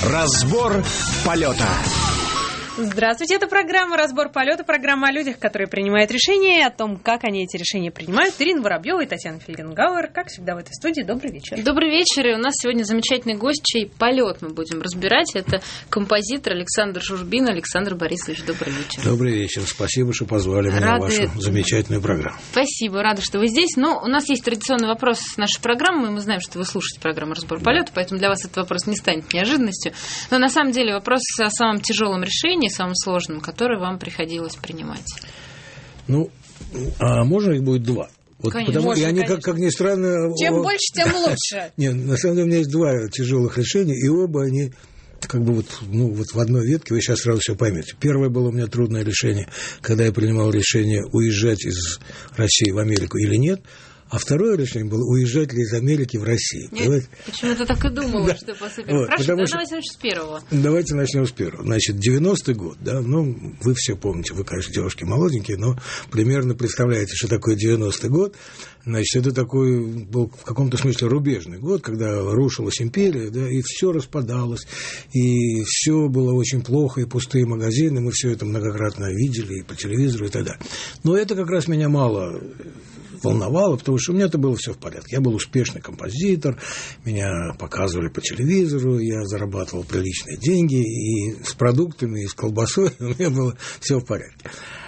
Разбор полета. Здравствуйте, это программа «Разбор полета», программа о людях, которые принимают решения, и о том, как они эти решения принимают. Ирина Воробьева и Татьяна Фельгенгауэр, как всегда в этой студии. Добрый вечер. Добрый вечер, и у нас сегодня замечательный гость, чей полет мы будем разбирать. Это композитор Александр Журбин. Александр Борисович, добрый вечер. Добрый вечер, спасибо, что позвали меня в вашу замечательную программу. Спасибо, рада, что вы здесь. Но у нас есть традиционный вопрос с нашей программы, и мы знаем, что вы слушаете программу «Разбор полета», поэтому для вас этот вопрос не станет неожиданностью. Но на самом деле вопрос о самом тяжелом решении, самым сложным, которое вам приходилось принимать. Ну, а можно их будет два? Вот конечно, потому, можно, и они, конечно. как ни странно... Чем больше, тем лучше. Нет, на самом деле у меня есть два тяжелых решения, и оба они как бы вот в одной ветке, вы сейчас сразу все поймете. Первое было у меня трудное решение, когда я принимал решение уезжать из России в Америку или нет. А второе решение было, уезжать ли из Америки в Россию. Нет, почему-то так и думала, что после первого. Хорошо, давайте начнем с первого. Давайте начнем с первого. Значит, 90-й год, да, ну, вы все помните, вы, конечно, девушки молоденькие, но примерно представляете, что такое 90-й год. Значит, это такой был в каком-то смысле рубежный год, когда рушилась империя, да, и все распадалось, и все было очень плохо, и пустые магазины, мы все это многократно видели и по телевизору, и так далее. Но это как раз меня мало волновало, потому что у меня это было все в порядке. Я был успешный композитор, меня показывали по телевизору, я зарабатывал приличные деньги, и с продуктами, и с колбасой у меня было все в порядке.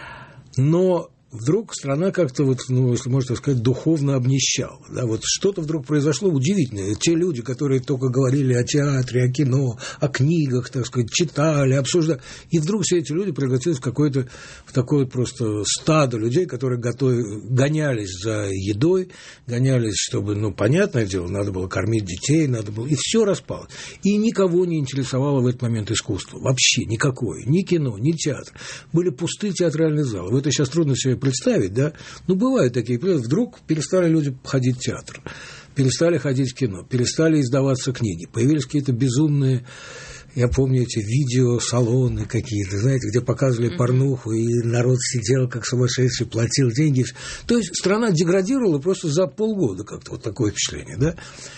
Но вдруг страна как-то, вот, ну, если можно так сказать, духовно обнищала. Да? Вот что-то вдруг произошло удивительное. Те люди, которые только говорили о театре, о кино, о книгах, так сказать, читали, обсуждали. И вдруг все эти люди превратились в такое просто стадо людей, которые гонялись за едой, гонялись, чтобы, ну, понятное дело, надо было кормить детей, надо было... И все распалось. И никого не интересовало в этот момент искусство. Вообще никакое. Ни кино, ни театр. Были пустые театральные залы. В это сейчас трудно себе представить, да, ну, бывают такие периоды, вдруг перестали люди ходить в театр, перестали ходить в кино, перестали издаваться книги, появились какие-то безумные, я помню, эти видеосалоны какие-то, знаете, где показывали порнуху, и народ сидел как сумасшедший, платил деньги. То есть страна деградировала просто за полгода как-то, вот такое впечатление, да.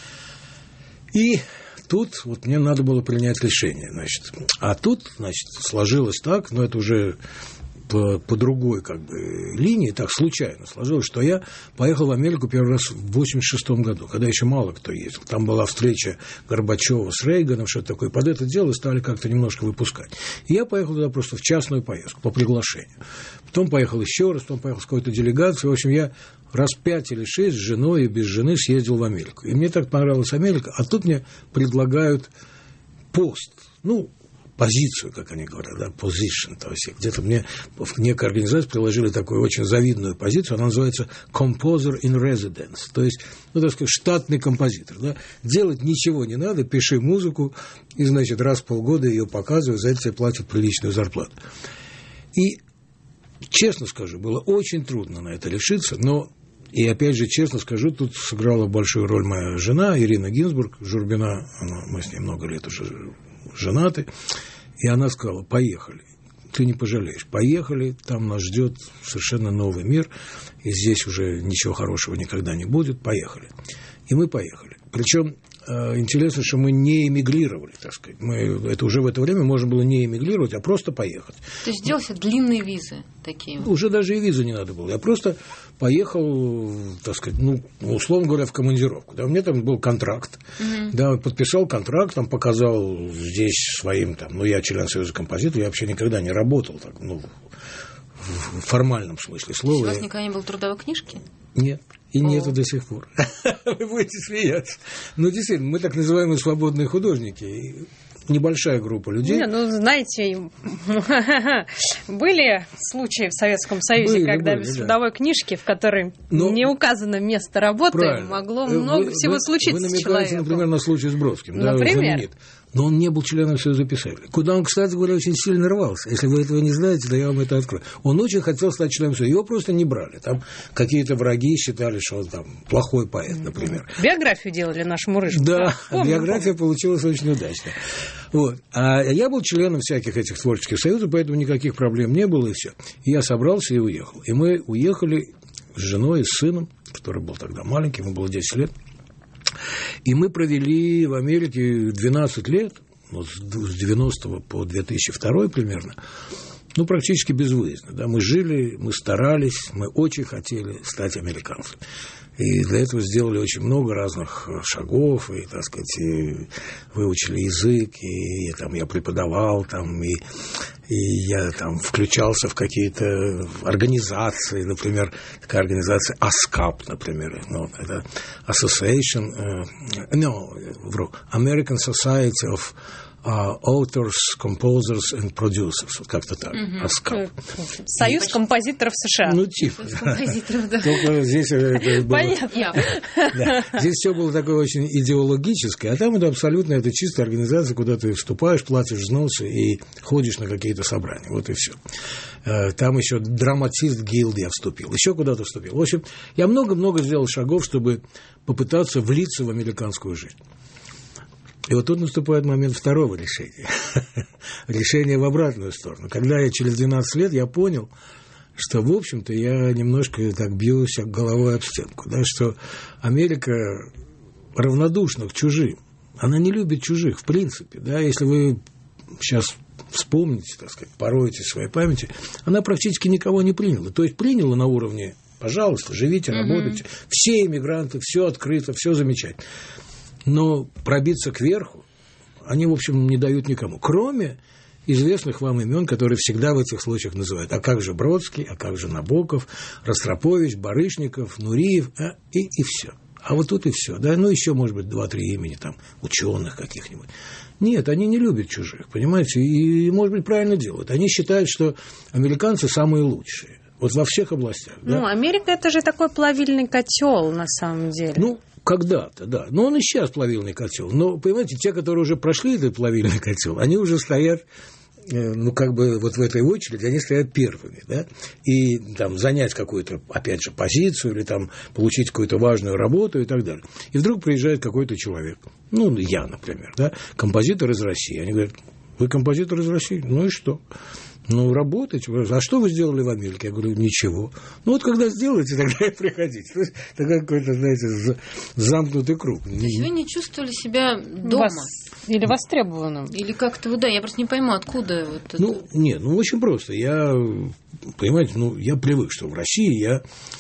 И тут вот мне надо было принять решение, значит. А тут, значит, сложилось так, но это уже по другой как бы линии, так случайно сложилось, что я поехал в Америку первый раз в 1986 году, когда еще мало кто ездил. Там была встреча Горбачева с Рейганом, что-то такое. Под это дело стали как-то немножко выпускать. И я поехал туда просто в частную поездку, по приглашению. Потом поехал еще раз, потом поехал с какой-то делегацией. В общем, я раз 5 или 6 с женой и без жены съездил в Америку. И мне так понравилась Америка, а тут мне предлагают пост. Ну, позицию, как они говорят, да, position, то есть где-то мне в некой организации приложили такую очень завидную позицию, она называется composer in residence, то есть, ну, так сказать, штатный композитор, да, делать ничего не надо, пиши музыку, и, значит, раз в полгода ее показывают, за это тебе платят приличную зарплату. И, честно скажу, было очень трудно на это решиться, но, и опять же, честно скажу, тут сыграла большую роль моя жена, Ирина Гинзбург, Журбина, мы с ней много лет уже женаты, и она сказала: поехали, ты не пожалеешь, поехали, там нас ждет совершенно новый мир, и здесь уже ничего хорошего никогда не будет, поехали. И мы поехали. Причем интересно, что мы не эмигрировали, так сказать. Это уже в это время можно было не эмигрировать, а просто поехать. То есть сделать длинные визы такие? Уже даже и визы не надо было. Я просто поехал, так сказать, ну, условно говоря, в командировку. Да, у меня там был контракт. Да, подписал контракт, там показал здесь своим, там, ну, я член Союза композиторов, я вообще никогда не работал так, ну, в формальном смысле слова. У вас никогда не было трудовой книжки? Нет. И нету до сих пор. Вы будете смеяться. Ну, действительно, мы так называемые свободные художники. Небольшая группа людей. Не, ну, знаете, были случаи в Советском Союзе, когда без трудовой книжки, в которой не указано место работы, могло много всего случиться с человеком. Вы намекаете, например, на случай с Бродским. Например? Но он не был членом Союза писателей. Куда он, кстати говоря, очень сильно рвался. Если вы этого не знаете, то я вам это открою. Он очень хотел стать членом Союза. Его просто не брали. Там какие-то враги считали, что он там плохой поэт, например. Биографию делали нашему Рыжему. Да, биография получилась очень удачная. Вот. А я был членом всяких этих творческих союзов, поэтому никаких проблем не было, и все. И я собрался и уехал. И мы уехали с женой и с сыном, который был тогда маленький, ему было 10 лет. И мы провели в Америке 12 лет, вот с 90 по 2002 примерно, ну, практически безвыездно. Да? Мы жили, мы старались, мы очень хотели стать американцами. И для этого сделали очень много разных шагов, и, так сказать, и выучили язык, и там, я преподавал, там, и я там включался в какие-то организации, например, такая организация ASCAP, например, ну, это Association, American Society of Authors, Composers and Producers, вот как-то так, ASCAP. Союз композиторов США. Ну, типа. Композиторов, да. Только здесь это было... Понятно. Да. Здесь все было такое очень идеологическое, а там это абсолютно это чистая организация, куда ты вступаешь, платишь взносы и ходишь на какие-то собрания. Вот и все. Там еще драматист гилд я вступил, еще куда-то вступил. В общем, я много-много сделал шагов, чтобы попытаться влиться в американскую жизнь. И вот тут наступает момент второго решения. Решение в обратную сторону. Когда я через 12 лет я понял, что, в общем-то, я немножко так бьюсь головой об стенку, да, что Америка равнодушна к чужим. Она не любит чужих, в принципе. Да, если вы сейчас вспомните, так сказать, пороете в своей памяти, она практически никого не приняла. То есть приняла на уровне, пожалуйста, живите, работайте. Все иммигранты, все открыто, все замечательно. Но пробиться кверху они, в общем, не дают никому, кроме известных вам имен, которые всегда в этих случаях называют. А как же Бродский, а как же Набоков, Ростропович, Барышников, Нуриев, и все. А вот тут и все. Да? Ну, еще, может быть, 2-3 имени там, ученых каких-нибудь. Нет, они не любят чужих, понимаете, и, может быть, правильно делают. Они считают, что американцы самые лучшие. Вот во всех областях. Да? Ну, Америка – это же такой плавильный котел, на самом деле. Ну, когда-то, да. Но он и сейчас плавильный котел. Но, понимаете, те, которые уже прошли этот плавильный котел, они уже стоят, ну, как бы вот в этой очереди, они стоят первыми, да. И там занять какую-то, опять же, позицию или там получить какую-то важную работу и так далее. И вдруг приезжает какой-то человек, ну, я, например, да, композитор из России. Они говорят: вы композитор из России? Ну и что? Ну, работайте. А что вы сделали в Америке? Я говорю: ничего. Ну, вот когда сделаете, тогда и приходите. То есть, это какой-то, знаете, замкнутый круг. То есть вы не чувствовали себя дома? Или востребованным? Или как-то, да, я просто не пойму, откуда вот это... Ну, нет, ну, очень просто. Я, понимаете, ну, я привык, что в России я...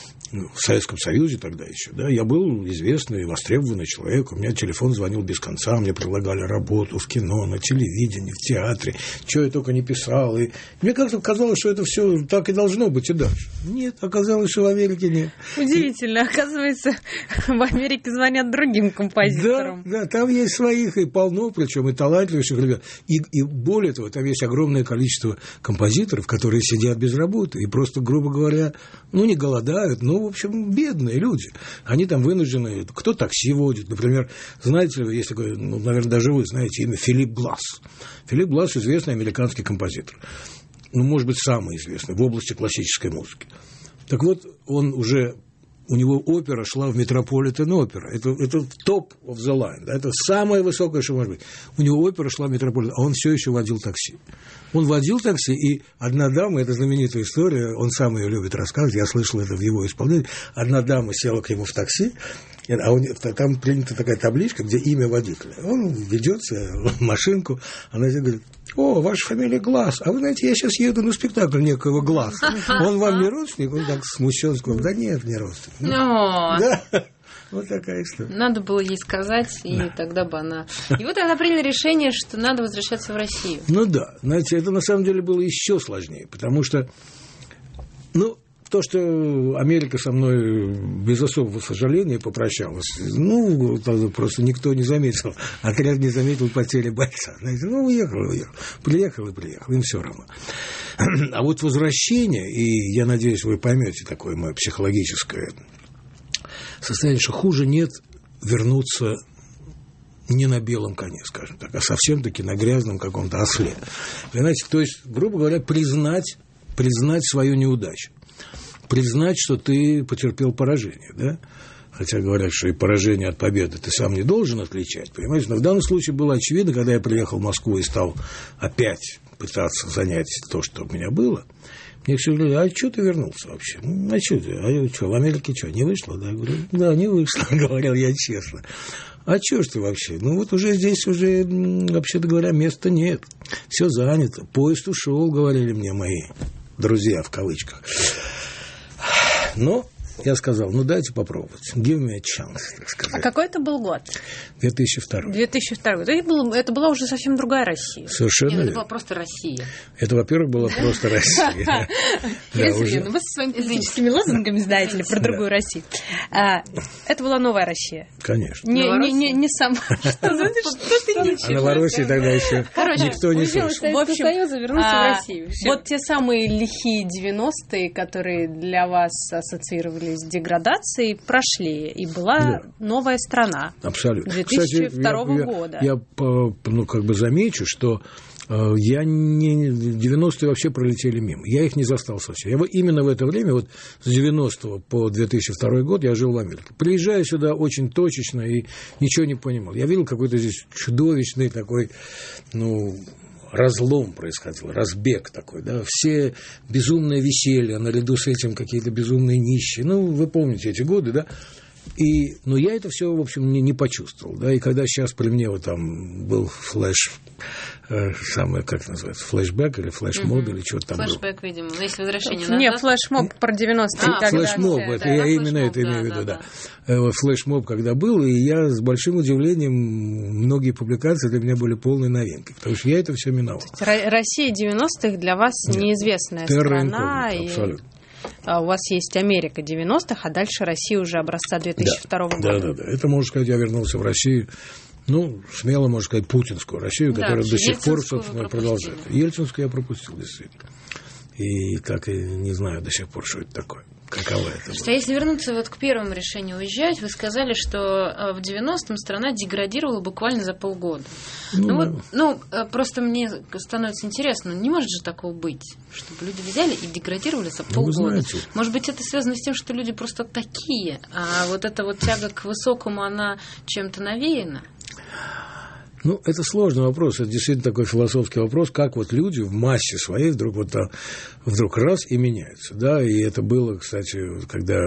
в Советском Союзе тогда еще, да, я был известный, востребованный человек, у меня телефон звонил без конца, мне предлагали работу в кино, на телевидении, в театре, что я только не писал, и мне как-то казалось, что это все так и должно быть и дальше. Нет, оказалось, что в Америке нет. Удивительно, оказывается, в Америке звонят другим композиторам. Да, там есть своих и полно, причем и талантливейших ребят, и более того, там есть огромное количество композиторов, которые сидят без работы и просто, грубо говоря, ну, не голодают, но, в общем, бедные люди. Они там вынуждены... Кто такси водит? Например, знаете ли вы, если, ну, наверное, даже вы знаете имя Филипп Гласс. Филипп Гласс – известный американский композитор. Ну, может быть, самый известный в области классической музыки. Так вот, он уже... У него опера шла в Метрополитен-опера. Это топ of the line. Да? Это самое высокое, что может быть. У него опера шла в Метрополитен, а он все еще водил такси. Он водил такси, и одна дама, это знаменитая история, он сам ее любит рассказывать, я слышал это в его исполнении. Одна дама села к нему в такси, а там принята такая табличка, где имя водителя. Он ведется в машинку, она говорит: о, ваша фамилия Гласс. А вы знаете, я сейчас еду на спектакль некоего Гласса. Он вам не родственник? Он так смущен сказал: да нет, не родственник. Да. Вот такая история. Надо было ей сказать, и тогда бы она... И вот она приняла решение, что надо возвращаться в Россию. Ну да, знаете, это на самом деле было еще сложнее, потому что, ну, то, что Америка со мной без особого сожаления попрощалась, ну, просто никто не заметил, отряд не заметил потери бойца. Знаете, ну, приехал, им все равно. А вот возвращение, и я надеюсь, вы поймете такое мое психологическое состояние, что хуже нет вернуться не на белом коне, скажем так, а совсем-таки на грязном каком-то осле. Понимаете, то есть, грубо говоря, признать свою неудачу. Признать, что ты потерпел поражение, да? Хотя говорят, что и поражение от победы ты сам не должен отличать, понимаете? Но в данном случае было очевидно, когда я приехал в Москву и стал опять пытаться занять то, что у меня было, Мне все говорили, а что ты вернулся вообще? А что, в Америке что, не вышло? Да, я говорю, да, не вышло, говорил я честно. А что ж ты вообще? Ну, вот уже здесь уже, вообще-то говоря, места нет. Все занято. Поезд ушел, говорили мне мои друзья, в кавычках. Но я сказал, ну, дайте попробовать. Give me a chance, так сказать. А какой это был год? 2002. 2002 год. Это была уже совсем другая Россия. Совершенно Нет, верно. это была просто Россия. Это, во-первых, была просто Россия. Вы со своими политическими лозунгами знаете ли про другую Россию. Это была новая Россия. Конечно. Не сама. Что ты несешь? А Новороссии тогда еще никто не слышал. В общем, Союза вернулся в Россию. Вот те самые лихие 90-е, которые для вас ассоциировались с деградацией, прошли, и была новая страна. Абсолютно. 2002 года. Я замечу, что я 90-е вообще пролетели мимо. Я их не застал совсем. Я именно в это время, вот с 90 по 2002 год, я жил в Америке. Приезжая сюда очень точечно и ничего не понимал. Я видел какой-то здесь чудовищный такой, разлом происходил, разбег такой, да, все безумное веселье, наряду с этим какие-то безумные нищие. Вы помните эти годы, да? Но я это все, в общем, не почувствовал, да, и когда сейчас при мне вот там был как называется, флешбэк или флешмоб или что-то там флешбэк, было. Видимо, есть возвращение назад. Нет, флешмоб про 90-е. Флешмоб, это я именно это имею в виду, да. Флешмоб, когда был, и я с большим удивлением, многие публикации для меня были полной новинкой, потому что я это все миновал. Россия 90-х для вас неизвестная страна. Абсолютно. У вас есть Америка 90-х, а дальше Россия уже образца 2002 года. Да. Это, можно сказать, я вернулся в Россию, смело, можно сказать, путинскую Россию, которая до сих пор, собственно, продолжает. Ельцинскую я пропустил, действительно. И так и не знаю до сих пор, что это такое. Каково это было. А если вернуться вот к первому решению уезжать, вы сказали, что в 90-м страна деградировала буквально за полгода. Просто мне становится интересно, не может же такого быть, чтобы люди взяли и деградировали за полгода. Может быть, это связано с тем, что люди просто такие, а вот эта вот тяга к высокому, она чем-то навеяна? Это сложный вопрос, это действительно такой философский вопрос, как вот люди в массе своей вдруг раз и меняются, да, и это было, кстати, когда,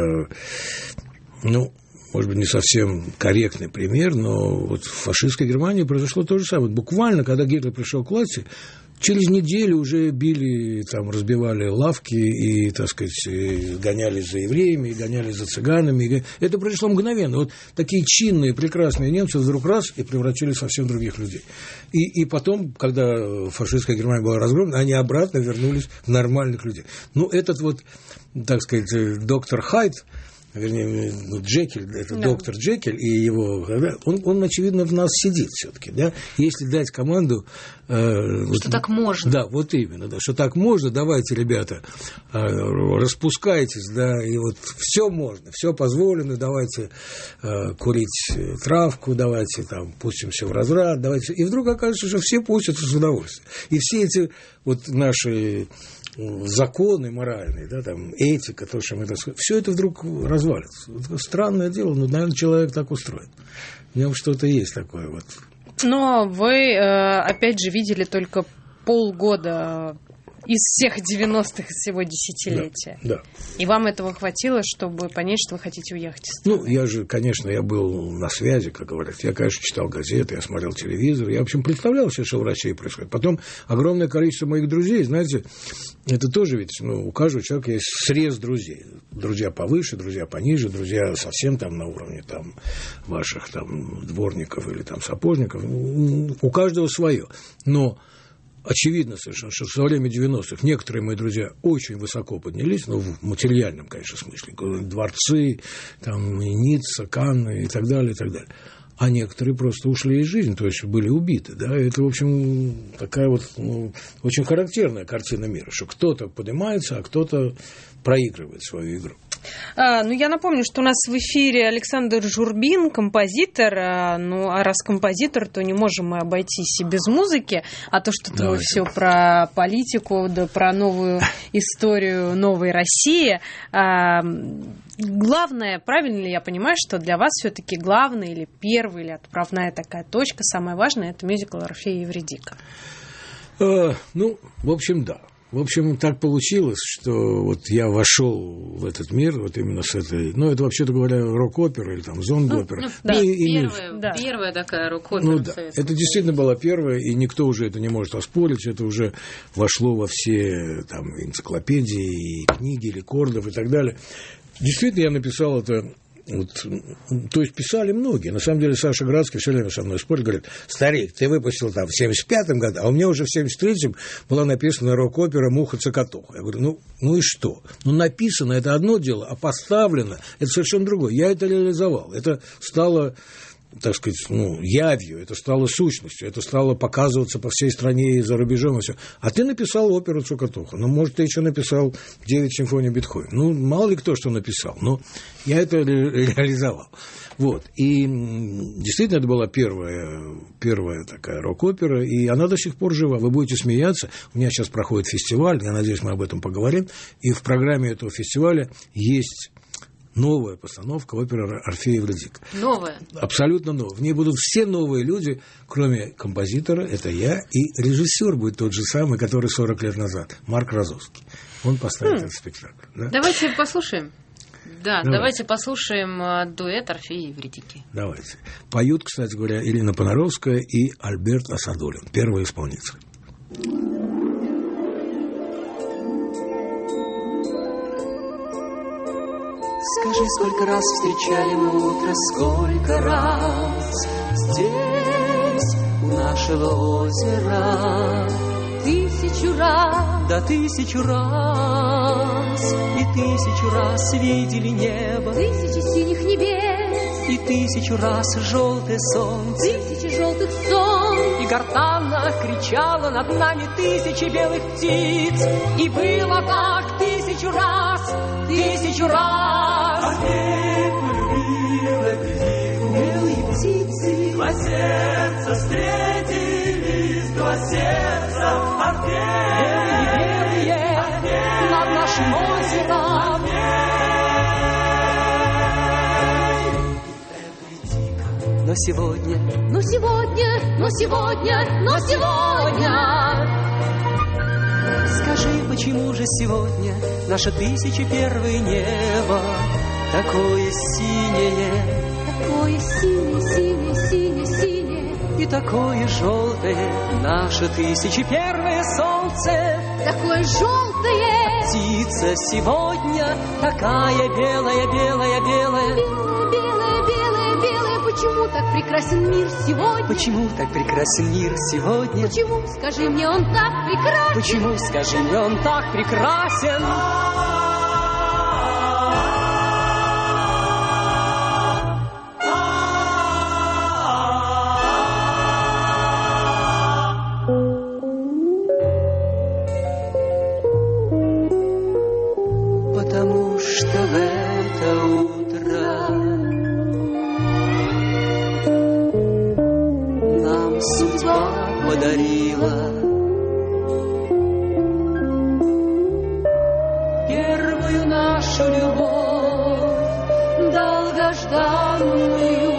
может быть, не совсем корректный пример, но вот в фашистской Германии произошло то же самое. Буквально, когда Гитлер пришел к власти, через неделю уже били, разбивали лавки и, так сказать, гонялись за евреями, гонялись за цыганами. Это произошло мгновенно. Вот такие чинные, прекрасные немцы вдруг раз и превратились в совсем других людей. И потом, когда фашистская Германия была разгромлена, они обратно вернулись в нормальных людей. Этот так сказать, доктор Хайд, вернее, Джекиль, это доктор Джекиль и его, он, очевидно, в нас сидит все-таки, да, если дать команду... Что так можно. Да, вот именно, да, что так можно, давайте, ребята, распускайтесь, да, и все можно, все позволено, давайте курить травку, давайте пустимся в разврат, давайте... И вдруг окажется, что все пустятся с удовольствием. И все эти наши... законы моральные, да, этика, то, что мы все это вдруг развалится. Это странное дело, но, наверное, человек так устроен. В нем что-то есть такое вот. Но вы, опять же, видели только полгода из всех 90-х, из всего десятилетия. Да. И вам этого хватило, чтобы понять, что вы хотите уехать из страны? Я был на связи, как говорят. Я, конечно, читал газеты, я смотрел телевизор. Я, в общем, представлял себе, что в России происходит. Потом огромное количество моих друзей, знаете, это тоже ведь, у каждого человека есть срез друзей. Друзья повыше, друзья пониже, друзья совсем на уровне ваших дворников или сапожников. У каждого свое. Но очевидно совершенно, что со время 90-х некоторые мои друзья очень высоко поднялись, в материальном, конечно, смысле. Дворцы, Ницца, Канны и так далее, и так далее. А некоторые просто ушли из жизни, то есть были убиты. Да? Это, в общем, такая очень характерная картина мира, что кто-то поднимается, а кто-то проигрывает свою игру. Я напомню, что у нас в эфире Александр Журбин, композитор. А раз композитор, то не можем мы обойтись и без музыки. А то, что вы все про политику, да про новую историю новой России. Главное, правильно ли я понимаю, что для вас все-таки главное или первая, или отправная такая точка, самое важное, это мюзикл «Орфей и Эвридика»? В общем, да. В общем, так получилось, что вот я вошел в этот мир, вот именно с этой, ну, это, вообще-то говоря, рок-опера или там зонг-опера. Первая такая рок-опера. Ну да, это действительно была первая, и никто уже это не может оспорить, это уже вошло во все там энциклопедии, и книги, рекордов и так далее. Действительно, я написал это. Вот, то есть писали многие. На самом деле Саша Градский все время со мной спорит, говорит: старик, ты выпустил там в 75-м году, а у меня уже в 73-м была написана рок-опера «Муха-цокотуха». Я говорю, ну и что? Ну, написано – это одно дело, а поставлено – это совершенно другое. Я это реализовал. Это стало, так сказать, явью, это стало сущностью, это стало показываться по всей стране и за рубежом, и все. А ты написал оперу «Цокотуха». Ну, может, ты еще написал 9 симфоний Бетховена. Ну, мало ли кто что написал, но я это реализовал. Вот. И действительно, это была первая такая рок-опера, и она до сих пор жива. Вы будете смеяться. У меня сейчас проходит фестиваль, я надеюсь, мы об этом поговорим. И в программе этого фестиваля есть новая постановка оперы «Орфей и Эвридика». Новая? Абсолютно новая. В ней будут все новые люди, кроме композитора, это я, и режиссер будет тот же самый, который 40 лет назад, Марк Розовский. Он поставит этот спектакль. Да? Давайте послушаем. Да, давайте послушаем дуэт «Орфея и Эвридики». Давайте. Поют, кстати говоря, Ирина Понаровская и Альберт Асадулин, первый исполнитель. Скажи, сколько раз встречали мы утро, сколько раз здесь, у нашего озера. 1000 раз, да 1000 раз, и 1000 раз видели небо, 1000 синих небес, и 1000 раз желтое солнце, 1000 желтых солнц, и гортанно кричала над нами 1000 белых птиц, и было так 1000 раз, 1000 раз. Орфей полюбил Эвридику, белые птицы, два сердца встретились, два сердца. Орфей, Орфей, над нашим озером. Эвридика, но сегодня, но сегодня, но сегодня, но сегодня. Скажи, почему же сегодня наше 1001 небо такое синее, такое синее, синее, синее, синее, и такое желтое наше 1001 солнце, такое желтое. Птица сегодня такая белая, белая, белая, белая, белая, белая, белая. Почему так прекрасен мир сегодня? Почему так прекрасен мир сегодня? Почему, скажи мне, он так прекрасен? Почему, скажи мне, он так прекрасен? Потому что в это утро нам судьба подарила первую нашу любовь, долгожданную,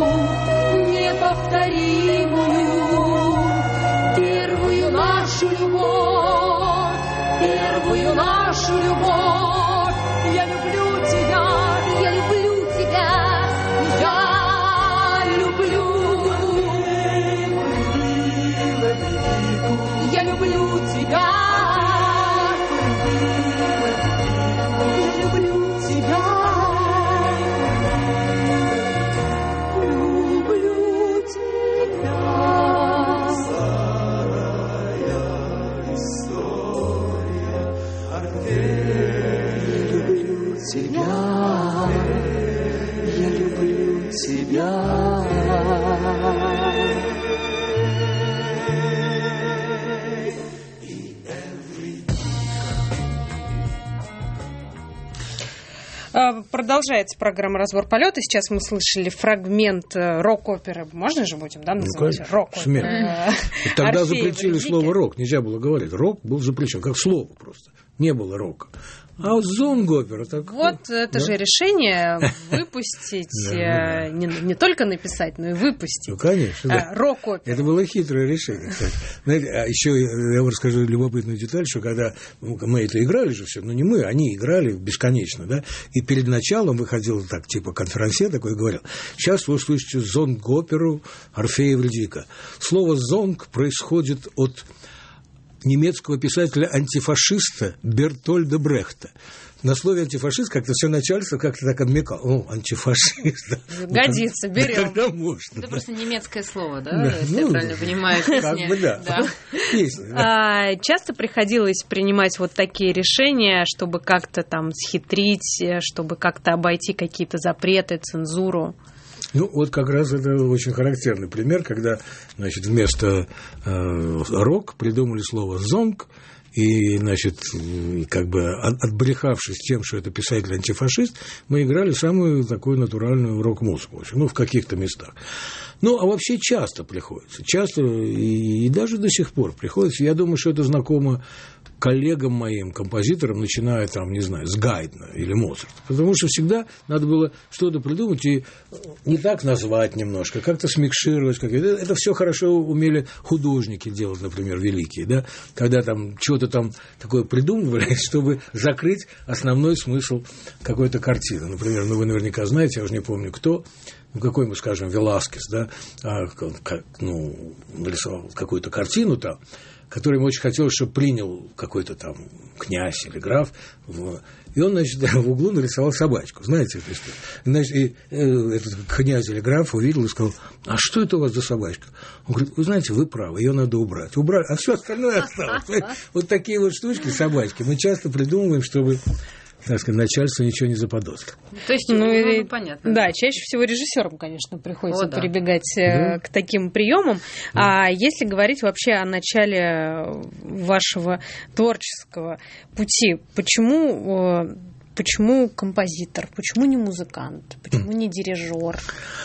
неповторимую, первую нашу любовь, первую нашу любовь. Я люблю тебя, я люблю тебя, я люблю. Я люблю тебя, я люблю тебя, люблю тебя. Старая история, Орфей, люблю тебя, я люблю тебя. Продолжается программа «Разбор полета». Сейчас мы слышали фрагмент рок-оперы. Можно же будем, да, называть? Рок-оперы. Тогда запретили слово «рок». Нельзя было говорить. Рок был запрещен, как слово просто. не было рока. А вот зонг-опера так. Вот это же решение выпустить, не только написать, но и выпустить. Ну, конечно. Рок-оперу. Это было хитрое решение, кстати. Знаете, а еще я вам расскажу любопытную деталь, что когда мы это играли же все, но не мы, они играли бесконечно, да, и перед началом выходил так, типа конферансье такой, и говорил: сейчас вы услышите зонг-оперу Орфея Эвридика. Слово «зонг» происходит от немецкого писателя-антифашиста Бертольда Брехта. На слове антифашист как-то все начальство как-то так обмекал. О, антифашист. Годится, берем. Когда можно. Это просто немецкое слово, да? Если я правильно понимаю. Как бы да. Часто приходилось принимать вот такие решения, чтобы как-то там схитрить, чтобы как-то обойти какие-то запреты, цензуру. Ну, вот как раз это очень характерный пример, когда, значит, вместо рок придумали слово «зонг», и, значит, как бы отбрехавшись тем, что это писатель-антифашист, мы играли самую такую натуральную рок-музыку, ну, в каких-то местах. Ну, а вообще часто приходится, часто и даже до сих пор приходится. Я думаю, что это знакомо коллегам моим, композиторам, начиная там, не знаю, с Гайдна или Моцарта. Потому что всегда надо было что-то придумать и не так назвать немножко, как-то смикшировать. Это все хорошо умели художники делать, например, великие, да, когда там что-то там такое придумывали, чтобы закрыть основной смысл какой-то картины. Например, ну, вы наверняка знаете, я уже не помню кто, ну, какой мы, скажем, Веласкес, да, нарисовал какую-то картину там, который ему очень хотелось, чтобы принял какой-то там князь или граф. И он, значит, в углу нарисовал собачку. Знаете эту историю? Значит, и этот князь или граф увидел и сказал: а что это у вас за собачка? Он говорит: вы знаете, вы правы, ее надо убрать. Убрать, а все остальное осталось. Вот такие вот штучки, собачки, мы часто придумываем, чтобы, так сказать, начальство ничего не заподозрило. То есть, понятно. Да, чаще всего режиссерам, конечно, приходится прибегать к таким приемам. А если говорить вообще о начале вашего творческого пути, почему композитор, почему не музыкант, почему не дирижер?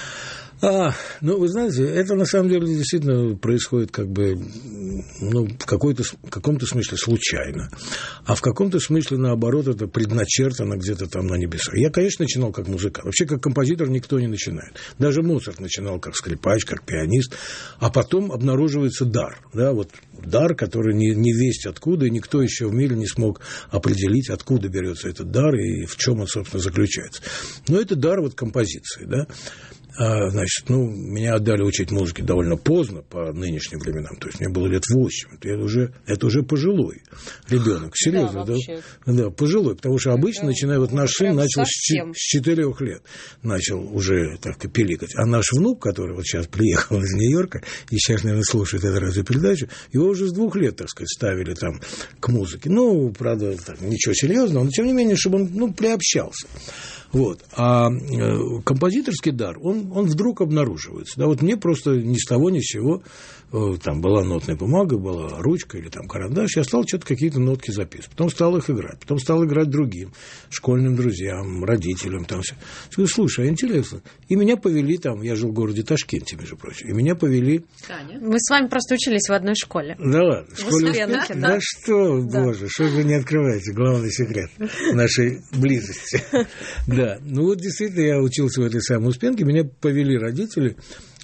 Ну, вы знаете, это на самом деле действительно происходит как бы, ну, в каком-то смысле случайно, а в каком-то смысле, наоборот, это предначертано где-то там на небесах. Я, конечно, начинал как музыкант. Вообще, как композитор никто не начинает. Даже Моцарт начинал как скрипач, как пианист, а потом обнаруживается дар, да, вот дар, который не весть откуда, и никто еще в мире не смог определить, откуда берется этот дар и в чем он, собственно, заключается. Но это дар вот композиции, да. Значит, ну, меня отдали учить музыке довольно поздно, по нынешним временам, то есть мне было лет 8, это уже пожилой ребенок, серьезно, да, пожилой, потому что обычно, начиная, вот наш сын начал с 4 лет, начал уже так пиликать, а наш внук, который вот сейчас приехал из Нью-Йорка, и сейчас, наверное, слушает эту радиопередачу, его уже с 2 лет, так сказать, ставили там к музыке, ну, правда, так, ничего серьезного, но тем не менее, чтобы он, ну, приобщался. Вот. А композиторский дар, он вдруг обнаруживается. Да, вот мне просто ни с того ни с сего, там была нотная бумага, была ручка или там карандаш, я стал что-то какие-то нотки записывать. Потом стал их играть. Потом стал играть другим, школьным друзьям, родителям. Там все. Сказал: слушай, а интересно. И меня повели там, я жил в городе Ташкенте, между прочим, и меня повели... Мы с вами просто учились в одной школе. Да ладно, в школе Успенке, да что, боже, что же вы не открываете, главный секрет нашей близости. Да, ну вот действительно я учился в этой самой Успенке, меня повели родители,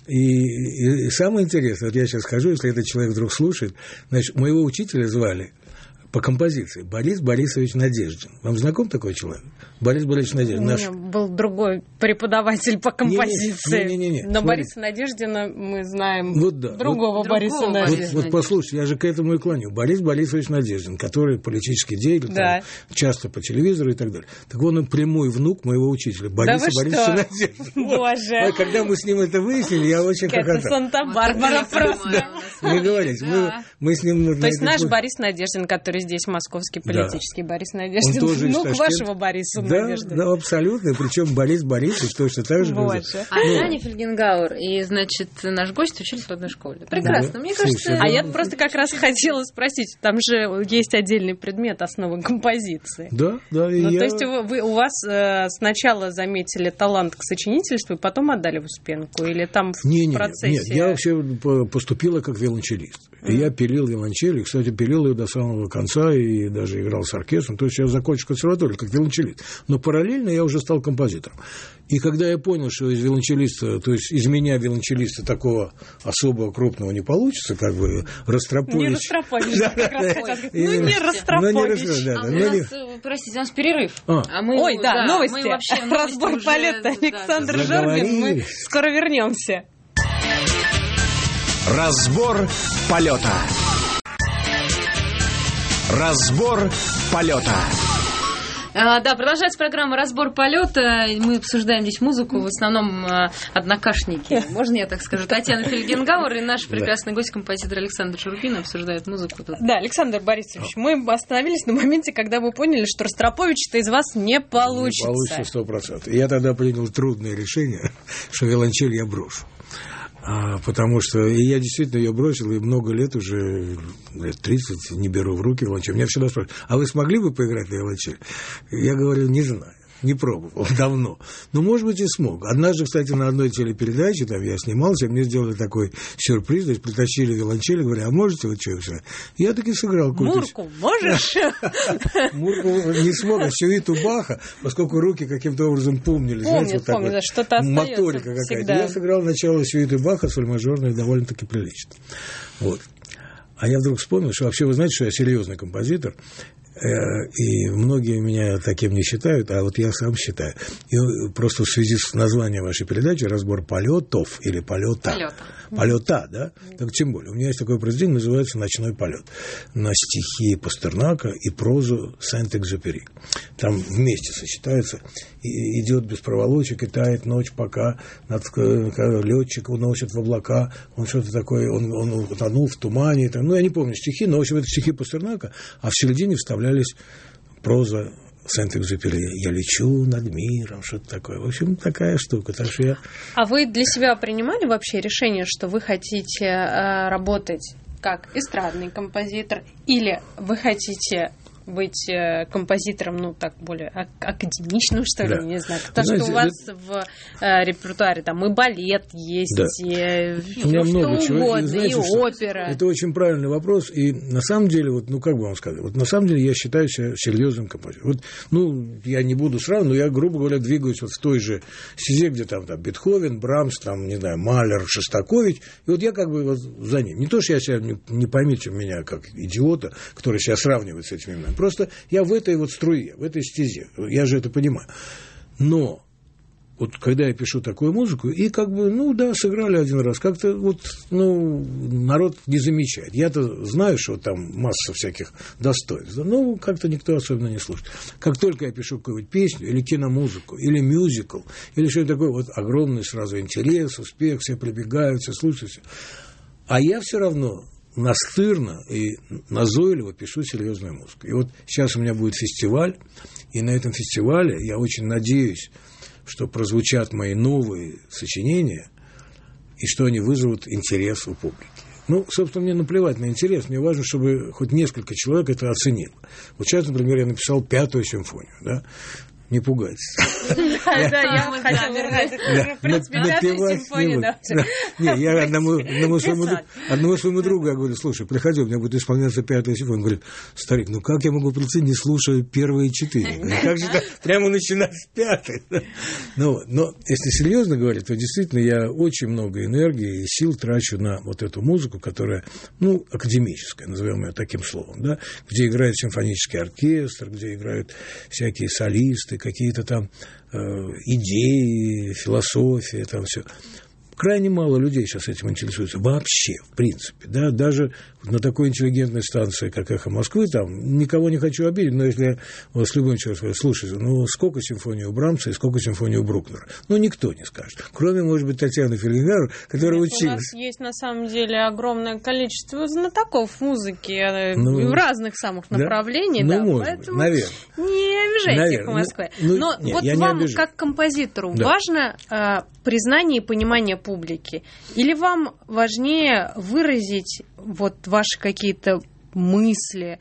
и самое интересное, вот я сейчас скажу, если этот человек вдруг слушает, значит, моего учителя звали по композиции Борис Борисович Надеждин. Вам знаком такой человек? Борис Борисович Надеждин. У меня был другой преподаватель по композиции. Не. Но Бориса Надеждина мы знаем, вот, да, другого Бориса Надеждина. Вот послушайте, я же к этому и клоню. Борис Борисович Надеждин, который политический деятель, там, часто по телевизору и так далее. Так он прямой внук моего учителя, Бориса Борисовича Надеждина. Боже. Когда мы с ним это выяснили, я очень хохотал. Это Санта-Барбара просто. Не говорите, мы с ним... То есть наш Борис Надеждин, который здесь московский политический Борис Надеждин, внук вашего Бориса Надеждина. Да, абсолютно, причем Борис Борисович точно так же. А Таня Фельгенгауэр и, значит, наш гость учились в одной школе. Прекрасно, мне кажется... А я просто как раз хотела спросить, там же есть отдельный предмет основы композиции. Да. То есть у вас сначала заметили талант к сочинительству, и потом отдали в Успенку? Или там в процессе... Нет, я вообще поступила как виолончелист. И я пилил виолончель, и, кстати, пилил ее до самого конца конца и даже играл с оркестром. То есть я закончил консерваторию как виолончелист. Но параллельно я уже стал композитором. И когда я понял, что из виолончелиста, то есть из меня виолончелиста такого особого крупного не получится, как бы Ростропович. Не Ростропович, да, как раз хотел сказать. Ну, не Ростропович. Простите, у нас перерыв. Ой, да, новости. Разбор уже, полета. Александр Жорбин. Мы скоро вернемся. Разбор полета. Разбор полета. Да, продолжается программа «Разбор полета». Мы обсуждаем здесь музыку, в основном однокашники. Можно я так скажу? Татьяна Фельгенгауэр и наш прекрасный гость, композитор Александр Журбин, обсуждают музыку тут. Да, Александр Борисович, мы остановились на моменте, когда вы поняли, что Ростропович-то из вас не получится. Не получится 100%. Я тогда принял трудное решение, что виолончель я брошу. Потому что я действительно ее бросил, и много лет уже, лет 30, не беру в руки виолончель. Меня всегда спрашивают, а вы смогли бы поиграть в виолончель? Я говорю, не знаю. Не пробовал давно. Но, может быть, и смог. Однажды, кстати, на одной телепередаче, там я снимался, мне сделали такой сюрприз, то есть притащили виолончель, говорят, а можете вы что-нибудь сыграть? Я таки сыграл какую-то... Мурку можешь? Мурку не смог, а сюиту Баха, поскольку руки каким-то образом помнили. Помню, что-то остается. Моторика какая-то. Я сыграл начало сюиты Баха, соль-мажорной, довольно-таки прилично. Вот. А я вдруг вспомнил, что вообще вы знаете, что я серьезный композитор, и многие меня таким не считают, а вот я сам считаю. И просто в связи с названием вашей передачи «Разбор полетов» или «Полета». Полета, да? Так тем более. У меня есть такое произведение, называется «Ночной полет». На стихи Пастернака и прозу Сент-Экзюпери. Там вместе сочетаются. И идет без проволочек, и тает ночь, пока летчик уносит в облака. Он что-то такое, он утонул в тумане. Там, ну, я не помню стихи, но, в общем, это стихи Пастернака, а в середине вставлялись проза Сент-Экзюпери. Я лечу над миром, что-то такое. В общем, такая штука. Так что я... А вы для себя принимали вообще решение, что вы хотите работать как эстрадный композитор, или вы хотите быть композитором, ну, так, более академичным, что ли, да. Не знаю. Потому знаете, что у вас в репертуаре там и балет есть, да. И у меня что много чего. угодно, знаете, и опера. Это очень правильный вопрос, и на самом деле, вот, ну, как бы вам сказать, вот на самом деле я считаю себя серьезным композитором. Вот, ну, я не буду сравнивать, но я, грубо говоря, двигаюсь вот в той же стезе, где там Бетховен, Брамс, там, не знаю, Малер, Шостакович, и вот я как бы вот за ним. Не то, что я себя, не поймите меня как идиота, который себя сравнивает с этими именами. Просто я в этой вот струе, в этой стезе. Я же это понимаю. Но вот когда я пишу такую музыку, и как бы, ну да, сыграли один раз, как-то вот, ну, народ не замечает. Я-то знаю, что там масса всяких достоинств, но как-то никто особенно не слушает. Как только я пишу какую-нибудь песню, или киномузыку, или мюзикл, или что-то такое, вот огромный сразу интерес, успех, все прибегают, все слушают. Все. А я все равно настырно и назойливо пишу серьезную музыку. И вот сейчас у меня будет фестиваль, и на этом фестивале я очень надеюсь, что прозвучат мои новые сочинения, и что они вызовут интерес у публики. Ну, собственно, мне наплевать на интерес, мне важно, чтобы хоть несколько человек это оценило. Вот сейчас, например, я написал 5-ю симфонию, да? Не пугайтесь. Да, я хотела вернуть. В принципе, 5-я симфония, да. Не, я одному своему другу, я говорю, слушай, приходи, у меня будет исполняться 5-я симфония. Он говорит, старик, ну как я могу прийти, не слушая первые 4? Как же так прямо начинать с 5-й? Но если серьезно говорить, то действительно я очень много энергии и сил трачу на вот эту музыку, которая, ну, академическая, назовем ее таким словом, да, где играет симфонический оркестр, где играют всякие солисты, какие-то там идеи, философия, там все. Крайне мало людей сейчас этим интересуются. Вообще, в принципе. Да? Даже на такой интеллигентной станции, как «Эхо Москвы», там никого не хочу обидеть, но если я с любым человеком скажу, слушайте, ну сколько симфоний у Брамса и сколько симфоний у Брукнера? Ну, никто не скажет. Кроме, может быть, Татьяны Фельгенгауэр, которая училась. У нас есть, на самом деле, огромное количество знатоков музыки в разных самых направлениях. Ну, да, может поэтому быть, наверное. Не обижайте «Эхо Москвы». Но нет, вот вам, как композитору, да, важно признание и понимание публики? Или вам важнее выразить вот ваши какие-то мысли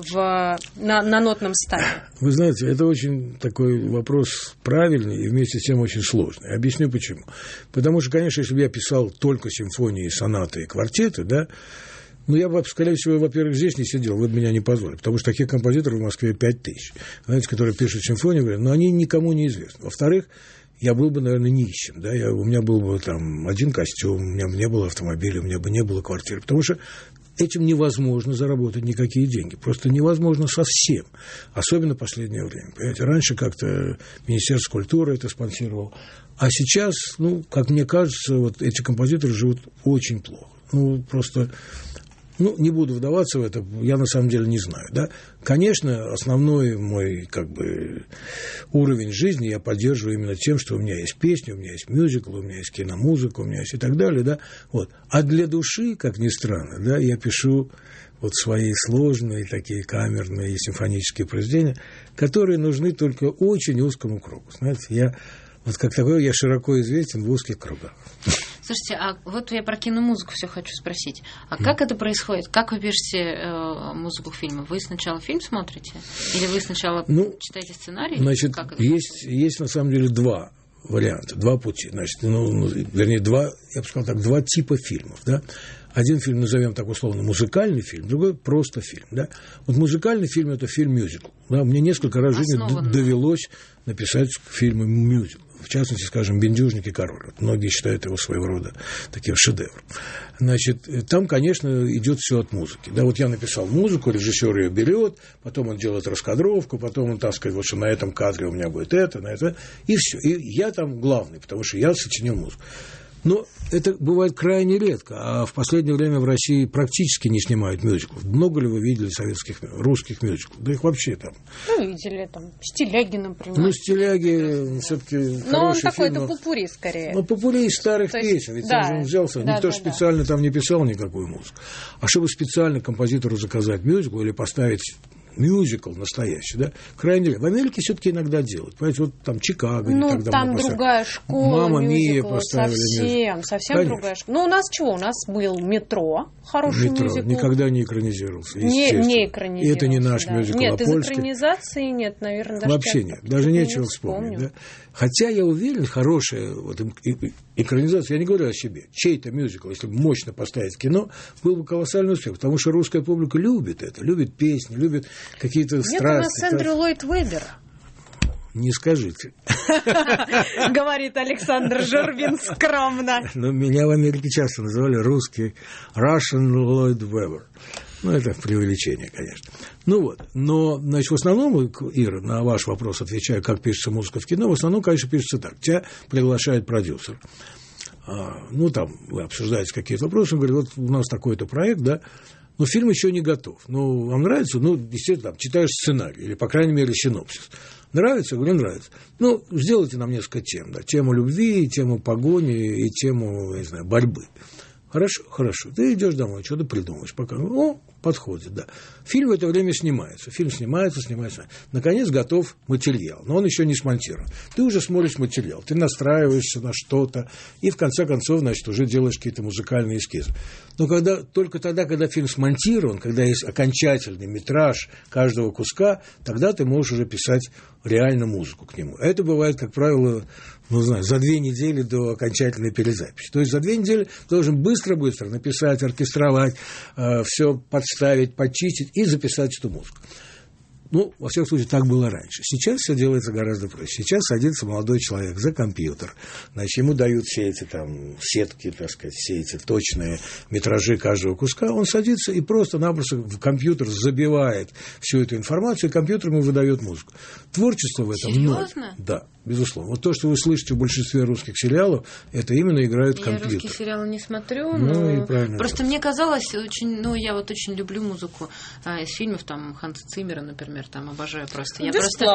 на нотном стане? Вы знаете, это очень такой вопрос правильный и вместе с тем очень сложный. Объясню почему. Потому что, конечно, если бы я писал только симфонии, сонаты и квартеты, да, Ну, я бы, скорее всего, во-первых, здесь не сидел, вы бы меня не позвали, потому что таких композиторов в Москве 5000, знаете, которые пишут симфонии, но они никому не известны. Во-вторых, я был бы, наверное, нищим, да, у меня был бы там один костюм, у меня бы не было автомобиля, у меня бы не было квартиры, потому что этим невозможно заработать никакие деньги, просто невозможно совсем, особенно в последнее время, понимаете, раньше как-то Министерство культуры это спонсировало, а сейчас, ну, как мне кажется, вот эти композиторы живут очень плохо, ну, просто... Ну, не буду вдаваться в это, я на самом деле не знаю, да. Конечно, основной мой, как бы, уровень жизни я поддерживаю именно тем, что у меня есть песни, у меня есть мюзикл, у меня есть киномузыка, у меня есть и так далее, да. Вот. А для души, как ни странно, да, я пишу вот свои сложные такие камерные симфонические произведения, которые нужны только очень узкому кругу. Знаете, я вот как такой, я широко известен в узких кругах. Слушайте, а вот я про киномузыку все хочу спросить. А как это происходит? Как вы пишете музыку к фильму? Вы сначала фильм смотрите? Или вы сначала читаете сценарий? Значит, есть на самом деле два варианта, два пути. Значит, вернее, я бы сказал так, два типа фильмов, да. Один фильм назовем так условно музыкальный фильм, другой просто фильм, да. Вот музыкальный фильм – это фильм-мюзикл. Да? Мне несколько раз в жизни довелось написать фильмы мюзикл. В частности, скажем, «Бендюжник и король». Вот многие считают его своего рода таким шедевром. Значит, там, конечно, идет все от музыки. Да, вот я написал музыку, режиссер ее берет, потом он делает раскадровку, потом он таскает, вот что на этом кадре у меня будет это, на это, и все. И я там главный, потому что я сочинил музыку. Но это бывает крайне редко, а в последнее время в России практически не снимают мюзиклов. Много ли вы видели русских мюзиклов? Да их вообще там... Ну, видели там «Стиляги», например. Ну, «Стиляги» все-таки хороший фильм. Но он такой, это попурри скорее. Ну, попурри из старых песен, ведь там же он взялся. Никто же специально там не писал никакую музыку. А чтобы специально композитору заказать мюзикл или поставить мюзикл настоящий, да, крайне редко. В Америке все-таки иногда делают. Понимаете, вот там Чикаго. Ну, там другая школа. «Мамма Мия» поставили. Совсем другая школа. Ну, у нас чего? У нас был «Метро», хороший мюзикл. Никогда не экранизировался, не экранизировался. И это не наш мюзикл, нет, а польский. Нет, из экранизации нет, наверное, даже вообще нет, даже нечего вспомнить. Да? Хотя я уверен, хорошая вот, экранизация, я не говорю о себе, чей-то мюзикл, если бы мощно поставить кино, был бы колоссальный успех, потому что русская публика любит это, любит песни, любит какие-то страсти. Нет, у нас Эндрю Ллойд Веббер. Не скажите. Говорит Александр Журбин скромно. Но меня в Америке часто называли русский Russian Lloyd Webber. Ну, это преувеличение, конечно. Ну вот, но, значит, в основном, Ира, на ваш вопрос отвечаю, как пишется музыка в кино, в основном, конечно, пишется так. Тебя приглашает продюсер. Ну, там, вы обсуждаете какие-то вопросы, он говорит, вот у нас такой-то проект, да, но фильм еще не готов. Ну, вам нравится? Ну, естественно, там, читаешь сценарий, или, по крайней мере, синопсис. Нравится? Говорю, нравится. Ну, сделайте нам несколько тем, да, тему любви, тему погони и тему, не знаю, борьбы. Хорошо, хорошо. Ты идешь домой, что-то придумаешь, пока. О, подходит, да. Фильм в это время снимается. Фильм снимается. Наконец готов материал, но он еще не смонтирован. Ты уже смотришь материал, ты настраиваешься на что-то, и в конце концов, значит, уже делаешь какие-то музыкальные эскизы. Но только тогда, когда фильм смонтирован, когда есть окончательный метраж каждого куска, тогда ты можешь уже писать реально музыку к нему. Это бывает, как правило, ну, знаю, за 2 недели до окончательной перезаписи. То есть за 2 недели должен быстро-быстро написать, оркестровать, все подставить, подчистить и записать эту музыку. Ну, во всяком случае, так было раньше. Сейчас все делается гораздо проще. Сейчас садится молодой человек за компьютер, значит, ему дают все эти там сетки, так сказать, все эти точные метражи каждого куска, он садится и просто-напросто в компьютер забивает всю эту информацию, и компьютер ему выдает музыку. Творчество в этом ноль. Да, безусловно. Вот то, что вы слышите в большинстве русских сериалов, это именно играет компьютер. Я русские сериалы не смотрю, но просто мне казалось очень, я вот очень люблю музыку из фильмов, там, Ханса Циммера, например, там обожаю просто.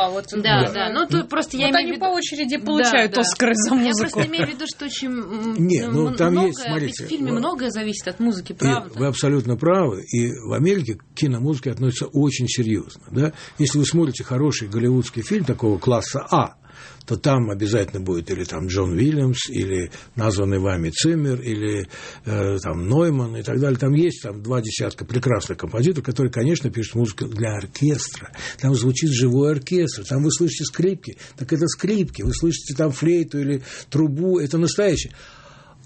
Да. Ну, тут просто я имею в виду... по очереди получают Оскары за музыку. Я просто имею в виду, что очень многое, в фильме многое зависит от музыки, правда? Вы абсолютно правы, и в Америке к киномузыке относятся очень серьезно, да? Если вы смотрите хороший голливудский фильм такого класса А, то там обязательно будет или там Джон Уильямс, или названный вами Циммер, или там Нойман и так далее. Там есть там 2 десятка прекрасных композиторов, которые, конечно, пишут музыку для оркестра. Там звучит живой оркестр, там вы слышите скрипки, так это скрипки, вы слышите там флейту или трубу, это настоящее.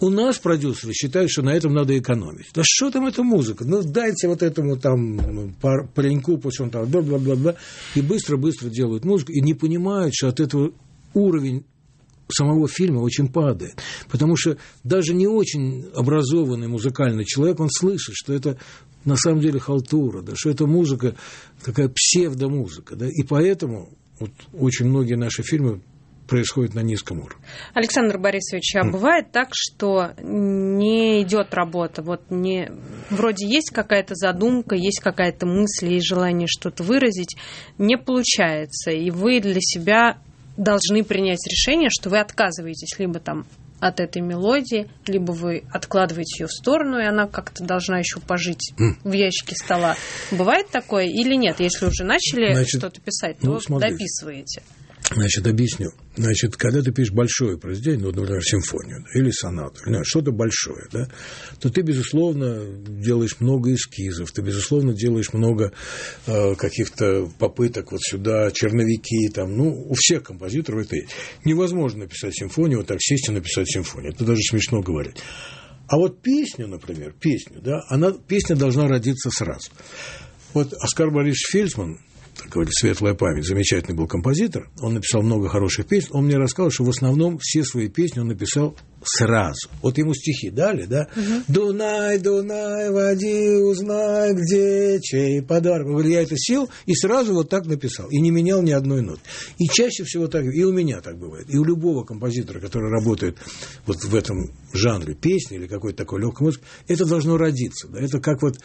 У нас продюсеры считают, что на этом надо экономить. Да что там эта музыка? Ну, дайте вот этому там пареньку, пусть он там бла-бла-бла-бла, и быстро-быстро делают музыку, и не понимают, что от этого уровень самого фильма очень падает. Потому что даже не очень образованный музыкальный человек, он слышит, что это на самом деле халтура, да, что это музыка, такая псевдомузыка. Да, и поэтому вот очень многие наши фильмы происходит на низком уровне. Александр Борисович, а бывает так, что не идет работа, вот не вроде есть какая-то задумка, есть какая-то мысль, есть желание что-то выразить, не получается, и вы для себя должны принять решение, что вы отказываетесь либо там от этой мелодии, либо вы откладываете ее в сторону, и она как-то должна еще пожить в ящике стола. Бывает такое или нет? Если уже начали что-то писать, то дописываете. Значит, объясню. Значит, когда ты пишешь большое произведение, ну, например, симфонию, да, или сонату, или что-то большое, да, то ты, безусловно, делаешь много эскизов, ты, безусловно, делаешь много каких-то попыток вот сюда, черновики, там, ну, у всех композиторов это есть. Невозможно написать симфонию, вот так сесть и написать симфонию. Это даже смешно говорить. А вот песню, например, да, песня должна родиться сразу. Вот Оскар Борисович Фельдсман, так говорит, светлая память, замечательный был композитор, он написал много хороших песен, он мне рассказал, что в основном все свои песни он написал сразу. Вот ему стихи дали, да? «Дунай, Дунай, води, узнай, где чей подарок». Он говорит, я это сел и сразу вот так написал, и не менял ни одной ноты. И чаще всего так, и у меня так бывает, и у любого композитора, который работает вот в этом жанре песни или какой-то такой легкой музыки, это должно родиться, да? Это как вот,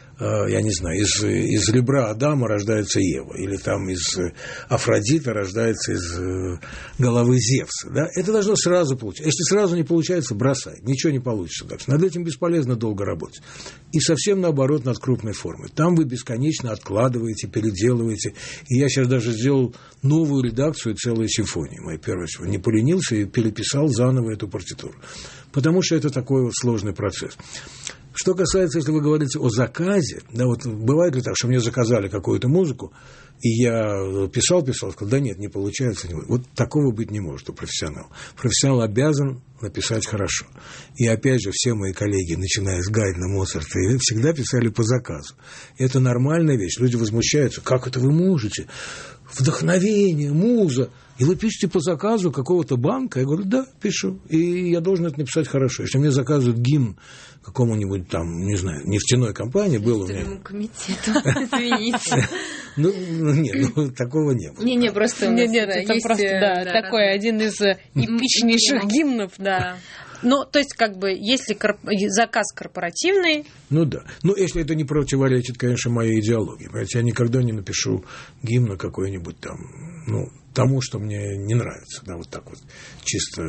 я не знаю, из ребра Адама рождается Ева, или там из Афродиты рождается из головы Зевса. Да? Это должно сразу получиться. Если сразу не получается, бросай, ничего не получится дальше. Над этим бесполезно долго работать. И совсем наоборот над крупной формой. Там вы бесконечно откладываете, переделываете. И я сейчас даже сделал новую редакцию целой симфонии. Моей первой симфонии. Не поленился и переписал заново эту партитуру. Потому что это такой вот сложный процесс. Что касается, если вы говорите о заказе, да, вот бывает ли так, что мне заказали какую-то музыку, и я писал, сказал, да нет, не получается. Вот такого быть не может у профессионала. Профессионал обязан написать хорошо. И опять же, все мои коллеги, начиная с Гайдна, Моцарта, всегда писали по заказу. Это нормальная вещь. Люди возмущаются, как это вы можете? Вдохновение, муза. И вы пишете по заказу какого-то банка? Я говорю, да, пишу. И я должен это написать хорошо. Если мне заказывают гимн какому-нибудь там, не знаю, нефтяной компании, было у меня... комитету, извините. Ну, нет, такого не было. Не, просто... Нет, это просто, да, такой один из эпичнейших гимнов, да. Ну, то есть, как бы, если заказ корпоративный... Ну, да. Ну, если это не противоречит, конечно, моей идеологии. Понимаете, я никогда не напишу гимн какой-нибудь там, ну, тому, что мне не нравится, да, вот так вот, чисто,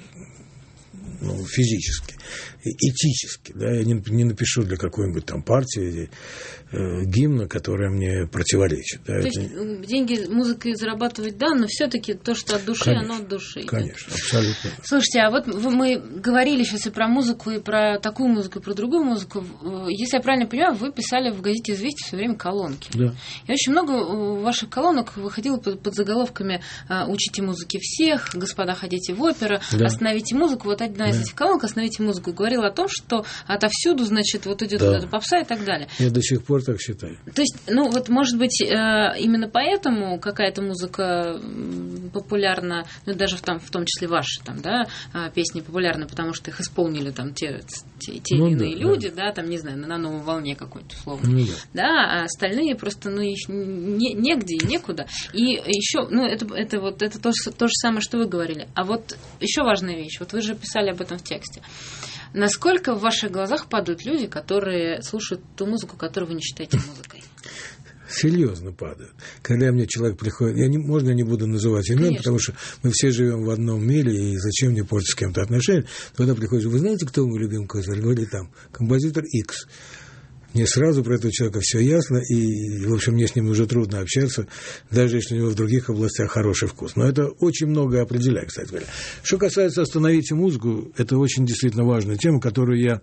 ну, физически, этически, да, я не напишу для какой-нибудь там партии гимна, которая мне противоречит. Да, то есть деньги музыкой зарабатывать, да, но все-таки то, что от души, конечно, оно от души. Конечно, да? Абсолютно. Слушайте, а вот мы говорили сейчас и про музыку, и про такую музыку, и про другую музыку. Если я правильно понимаю, вы писали в газете «Известия» все время колонки. Да. И очень много ваших колонок выходило под заголовками «Учите музыке всех», «Господа, ходите в оперу», да. «Остановите музыку». Вот одна из этих колонок «Остановите музыку» говорила о том, что отовсюду, значит, вот идет вот эта попса и так далее. Я до сих пор так считаю. То есть, ну вот, может быть, именно поэтому какая-то музыка популярна, ну даже в том числе ваши там, да, песни популярны, потому что их исполнили там те или иные люди, да, там, не знаю, на новой волне какой-то, условно. Да, а остальные просто, ну, их негде и некуда. И еще, ну, это то же самое, что вы говорили. А вот еще важная вещь, вот вы же писали об этом в тексте. Насколько в ваших глазах падают люди, которые слушают ту музыку, которую вы не считаете музыкой? Серьезно падают. Когда мне человек приходит, можно я не буду называть имен, потому что мы все живем в одном мире, и зачем мне портить с кем-то отношения. Тогда приходит, вы знаете, кто мой любимый композитор? Говорит, там, композитор X. Мне сразу про этого человека все ясно, и, в общем, мне с ним уже трудно общаться, даже если у него в других областях хороший вкус. Но это очень многое определяет, кстати говоря. Что касается «Остановите музыку», это очень действительно важная тема, которую я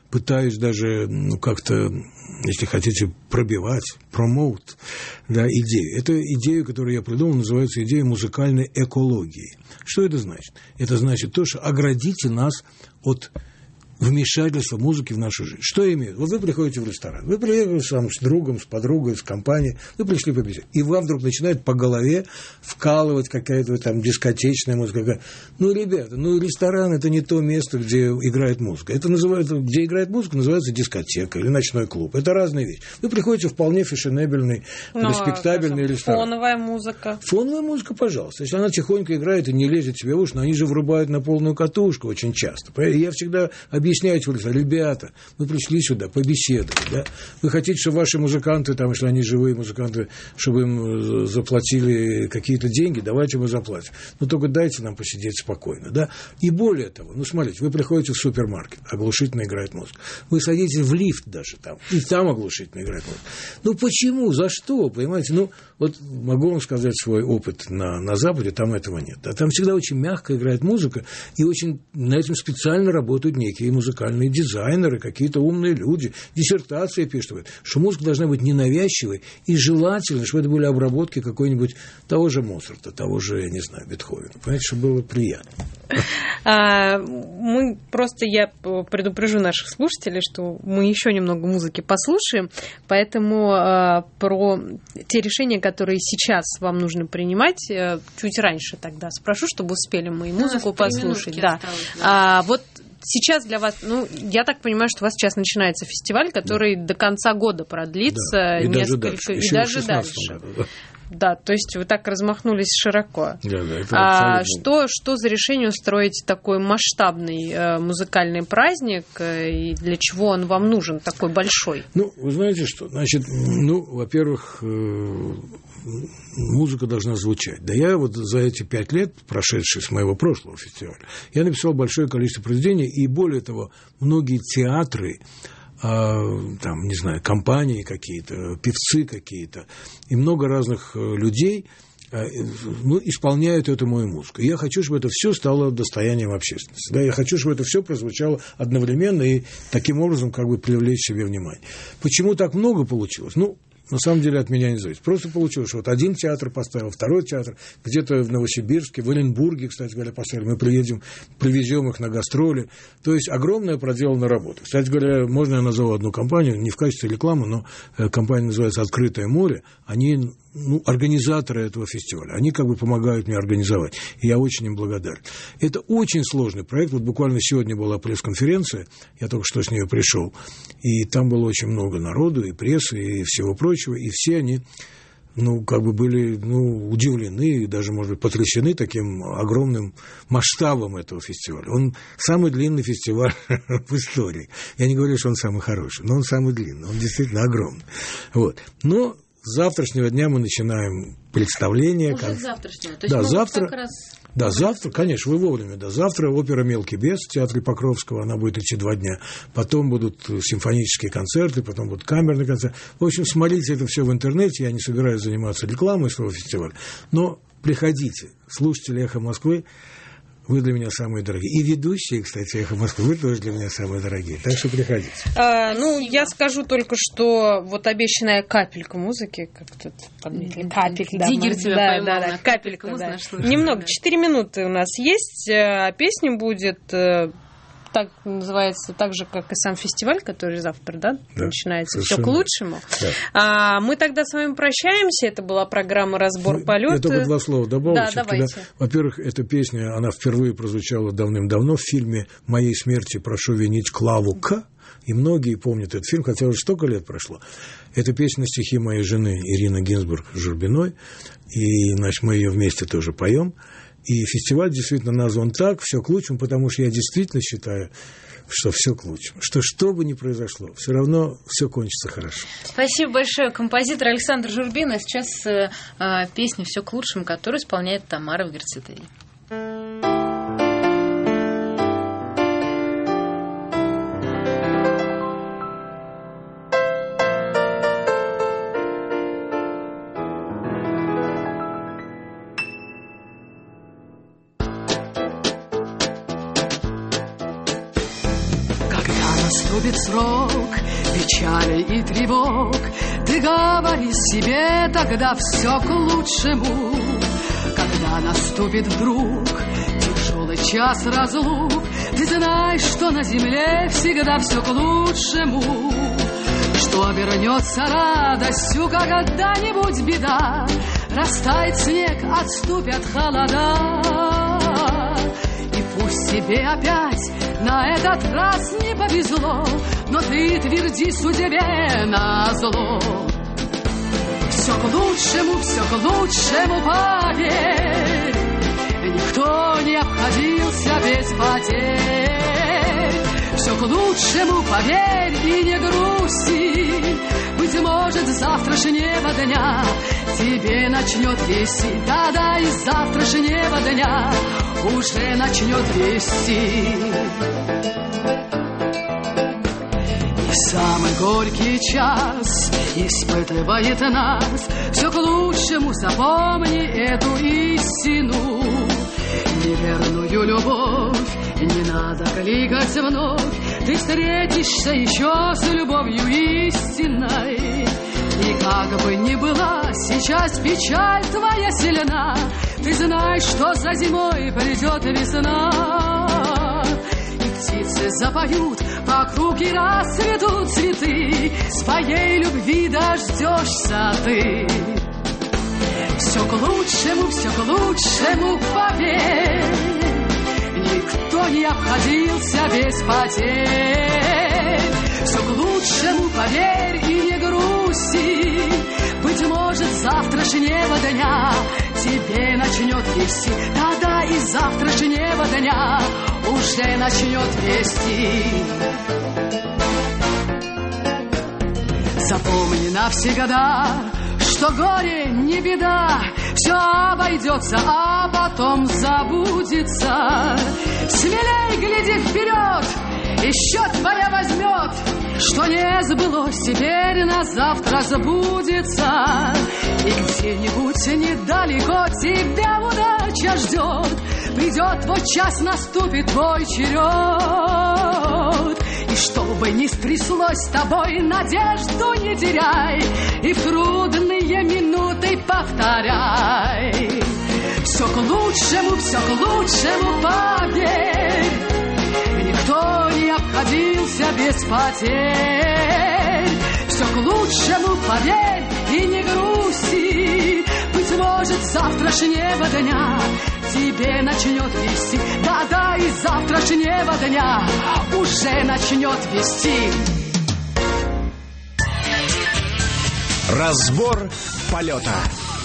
пытаюсь даже как-то, если хотите, пробивать, промоут, да, идею. Это идея, которую я придумал, называется идея музыкальной экологии. Что это значит? Это значит то, что оградите нас от вмешательства музыки в нашу жизнь. Что я имею? Вот вы приходите в ресторан, вы приехали сам с другом, с подругой, с компанией, вы пришли побеседовать, и вам вдруг начинает по голове вкалывать какая-то там дискотечная музыка. Ну, ребята, ресторан – это не то место, где играет музыка. Это называется, где играет музыка, называется дискотека или ночной клуб. Это разные вещи. Вы приходите в вполне фешенебельный, респектабельный ресторан. Фоновая музыка. Фоновая музыка, пожалуйста. Если она тихонько играет и не лезет тебе в уши, но они же врубают на полную катушку очень часто. И я всегда объясняйте, ребята, мы пришли сюда побеседовать, да? Вы хотите, чтобы ваши музыканты, там, если они живые музыканты, чтобы им заплатили какие-то деньги, давайте мы заплатим. Но только дайте нам посидеть спокойно, да? И более того, смотрите, вы приходите в супермаркет, оглушительно играет музыка. Вы садитесь в лифт даже там, и там оглушительно играет музыка. Почему? За что? Понимаете? Вот могу вам сказать свой опыт на Западе, там этого нет. А там всегда очень мягко играет музыка, и очень на этом специально работают некие музыкальные дизайнеры, какие-то умные люди, диссертации пишут, что музыка должна быть ненавязчивой, и желательно, чтобы это были обработки какой-нибудь того же Моцарта, того же, я не знаю, Бетховена. Понимаете, чтобы было приятно. Я предупрежу наших слушателей, что мы еще немного музыки послушаем, поэтому про те решения, которые сейчас вам нужно принимать, чуть раньше тогда спрошу, чтобы успели мы и музыку послушать. Да. Вот сейчас для вас, я так понимаю, что у вас сейчас начинается фестиваль, который до конца года продлится, да, и несколько, и даже дальше. Году, да. Да, то есть вы так размахнулись широко. Да, что за решение устроить такой масштабный музыкальный праздник, и для чего он вам нужен, такой большой? Вы знаете что? Значит, во-первых, музыка должна звучать. Да я вот за эти 5 лет, прошедшие с моего прошлого фестиваля, я написал большое количество произведений, и более того, многие театры, там, не знаю, компании какие-то, певцы какие-то, и много разных людей исполняют эту мою музыку. И я хочу, чтобы это все стало достоянием общественности. Да? Я хочу, чтобы это все прозвучало одновременно и таким образом привлечь себе внимание. Почему так много получилось? На самом деле от меня не зависит. Просто получилось, что вот один театр поставил, второй театр, где-то в Новосибирске, в Оренбурге, кстати говоря, поставили. Мы привезем их на гастроли. То есть огромная проделана работа. Кстати говоря, можно я назову одну компанию, не в качестве рекламы, но компания называется «Открытое море». Они организаторы этого фестиваля. Они помогают мне организовать. И я очень им благодарен. Это очень сложный проект. Вот буквально сегодня была пресс-конференция, я только что с нее пришел, и там было очень много народу, и прессы, и всего прочего, и все они были удивлены и даже, может быть, потрясены таким огромным масштабом этого фестиваля. Он самый длинный фестиваль в истории. Я не говорю, что он самый хороший, но он самый длинный. Он действительно огромный. Вот. Но с завтрашнего дня мы начинаем представление. Уже с завтрашнего? То есть завтра, как раз... Да, завтра, конечно, вы вовремя. Да, завтра опера «Мелкий бес» в театре Покровского, она будет идти 2 дня. Потом будут симфонические концерты, потом будут камерные концерты. В общем, смотрите это все в интернете. Я не собираюсь заниматься рекламой своего фестиваля. Но приходите, слушатели «Эхо Москвы». Вы для меня самые дорогие. И ведущие, кстати, «Эхо Москвы», вы тоже для меня самые дорогие. Так что приходите. Я скажу только, что вот обещанная капелька музыки, как тут подметили, капелька. Диггер тебя поймал на капельку, да. Немного, 4 минуты у нас есть, а песня будет... Так называется, так же, как и сам фестиваль, который завтра, да, начинается. Все к лучшему. Да. Мы тогда с вами прощаемся. Это была программа «Разбор полета». Я только 2 слова добавлю. Да, давайте. Во-первых, эта песня, она впервые прозвучала давным-давно в фильме «Моей смерти прошу винить Клаву К». И многие помнят этот фильм, хотя уже столько лет прошло. Это песня на стихи моей жены Ирины Гинзбург-Журбиной. И, значит, мы ее вместе тоже поем. И фестиваль действительно назван так, «Все к лучшему», потому что я действительно считаю, что все к лучшему. Что бы ни произошло, все равно все кончится хорошо. Спасибо большое. Композитор Александр Журбин. А сейчас песня «Все к лучшему», которую исполняет Тамара Верцитей. наступит срок печали и тревог, ты говори себе тогда все к лучшему. Когда наступит вдруг тяжелый час разлук, ты знаешь, что на земле всегда все к лучшему, что вернется радостью когда-нибудь беда, растает снег, отступят холода. И пусть тебе опять на этот раз не повезло, но ты тверди судьбе назло. Все к лучшему, поверь, никто не обходился без потерь. Все к лучшему, поверь, и не грусти, быть может, с завтрашнего дня тебе начнет вести, да-да, из завтрашнего дня уже начнет вести. И самый горький час испытывает нас, все к лучшему, запомни эту истину. Неверную любовь не надо кликать вновь, ты встретишься еще с любовью истинной. И как бы ни была сейчас печаль твоя сильна, ты знаешь, что за зимой придет весна. И птицы запоют вокруг, и расцветут цветы, своей любви дождешься ты. Все к лучшему, поверь, никто не обходился без потерь. Все к лучшему, поверь, и не грусти, быть может, с завтрашнего дня тебе начнет вести, да-да, из завтрашнего дня уже начнет вести. Запомни навсегда, что горе не беда, все обойдется, а потом забудется. Смелей гляди вперед, и счет твоя возьмет, что не сбылось, теперь на завтра забудется. И где-нибудь недалеко тебя удача ждет, придет твой час, наступит твой черед. И что бы ни стряслось с тобой, надежду не теряй, и в трудные минуты повторяй. Все к лучшему, поверь, никто не обходился без потерь. Все к лучшему, поверь, и не грусти, быть может, с завтрашнего дня тебе начнет вести, да-да, из завтрашнего дня уже начнет вести. Разбор полета.